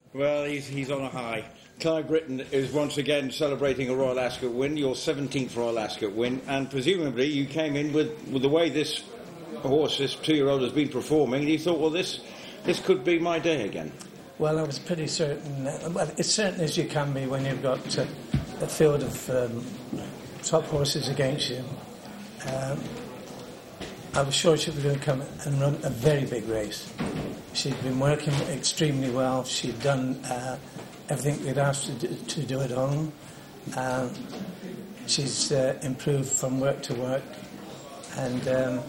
Well, he's on a high. Clive Britton is once again celebrating a Royal Ascot win, your 17th Royal Ascot win, and presumably you came in with the way this horse, this 2-year-old, has been performing, and you thought, well, this could be my day again. Well, I was pretty certain, well, as certain as you can be when you've got a field of top horses against you. I was sure she was going to come and run a very big race. She'd been working extremely well. She'd done everything we'd asked her to do at home. She's improved from work to work. And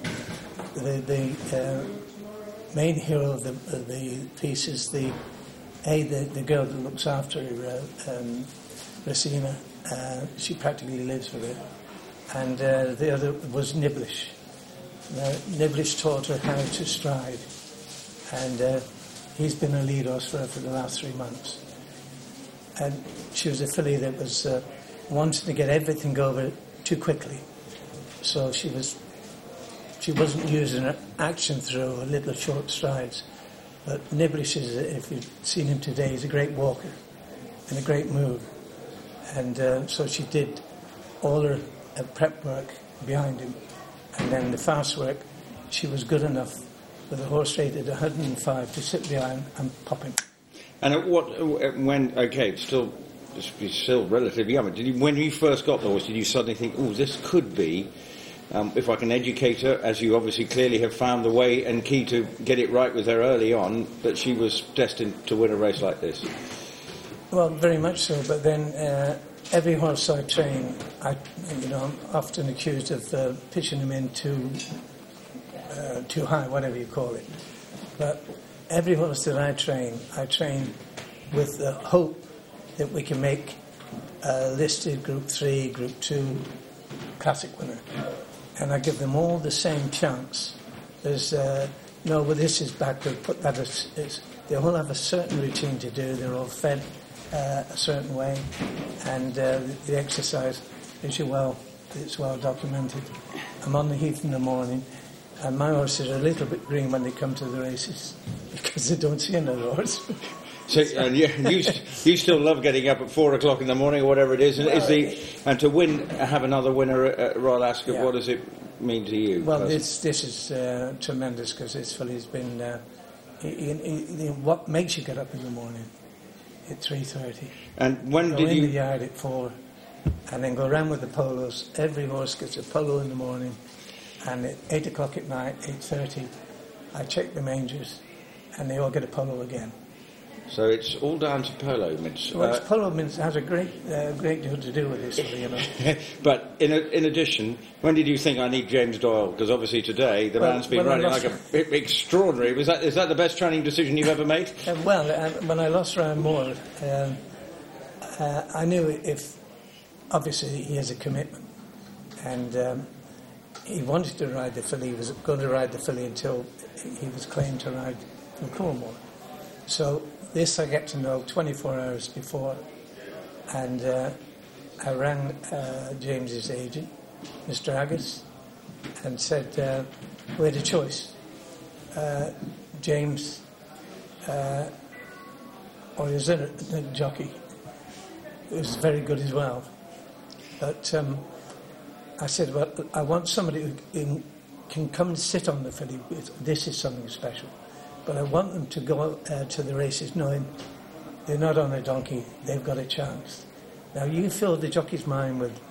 the main hero of the piece is the girl that looks after her, Racina. She practically lives with her. And the other was Nibblish. Nibblish taught her how to stride. And he's been a lead horse for her for the last 3 months. And she was a filly that was wanting to get everything over too quickly. So she wasn't using her action through her little short strides. But Nibblish is, if you've seen him today, he's a great walker and a great move. And so she did all her prep work behind him. And then the fast work, she was good enough with a horse rated 105 to sit behind and pop him. And still relatively young, when you first got the horse, did you suddenly think, oh, this could be, if I can educate her, as you obviously clearly have found the way and key to get it right with her early on, that she was destined to win a race like this? Well, very much so, but then every horse I train, I'm often accused of pitching them in too high, whatever you call it. But every horse that I train with the hope that we can make a listed Group 3, Group 2 classic winner. And I give them all the same chance. There's, this is backward, put that as... They all have a certain routine to do. They're all fed a certain way. And the exercise it's well documented. I'm on the heath in the morning, and my horses are a little bit green when they come to the races because they don't see another horse. So you still love getting up at 4 o'clock in the morning or whatever it is, and to have another winner at Royal Ascot. Yeah. What does it mean to you? Well, this is tremendous because this filly's been. What makes you get up in the morning? At 3:30. And when go in the yard at 4, and then go around with the polos. Every horse gets a polo in the morning, and at 8 o'clock at night, 8:30, I check the mangers, and they all get a polo again. So it's all down to polo mints. Well, polo mints has a great deal to do with this, But in addition, when did you think I need James Doyle? Because obviously today the man's been running like extraordinary. Is that the best training decision you've ever made? When I lost Ryan Moore, I knew if obviously he has a commitment, and he wanted to ride the filly. He was going to ride the filly until he was claimed to ride from Coolmore. So this I get to know 24 hours before, and I rang James's agent, Mr. Agus, and said we had a choice, James or his other jockey, who was very good as well. But I said, well, I want somebody who can come and sit on the filly. This is something special. But I want them to go to the races knowing they're not on a donkey, they've got a chance. Now you fill the jockey's mind with,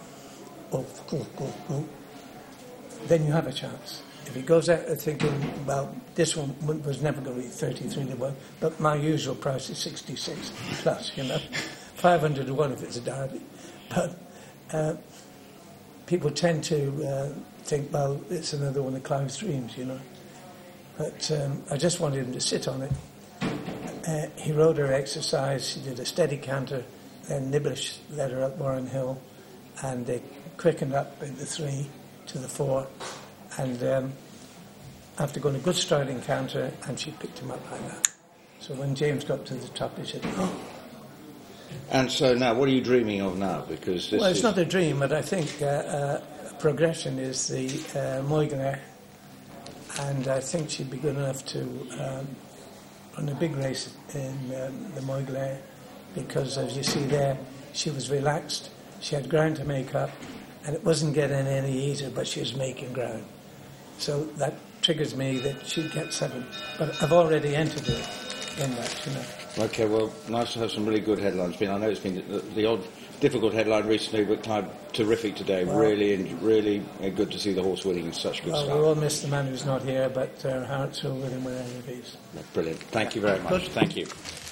then you have a chance. If he goes out thinking, well, this one was never going to be 33 to 1, but my usual price is 66 plus, 500 to 1 if it's a derby. But people tend to think, well, it's another one of Clive's dreams, But I just wanted him to sit on it. He rode her exercise, she did a steady canter, then Nibblish led her up Warren Hill, and they quickened up in the 3 to the 4, and after going a good striding canter, and she picked him up like that. So when James got to the top, he said, oh. And so now, what are you dreaming of now? Because it's not a dream, but I think progression is the Moyganer. And I think she'd be good enough to on a big race in the Moyglare, because as you see there, she was relaxed, she had ground to make up, and it wasn't getting any easier, but she was making ground. So that triggers me that she'd get 7. But I've already entered her in that, you know. Okay, well, nice to have some really good headlines. I know it's been the odd difficult headline recently, but Clive, terrific today. Well, really good to see the horse winning in such good start. We'll all miss the man who's not here, but our hearts are with him wherever he is. Brilliant. Thank you very much. Thank you.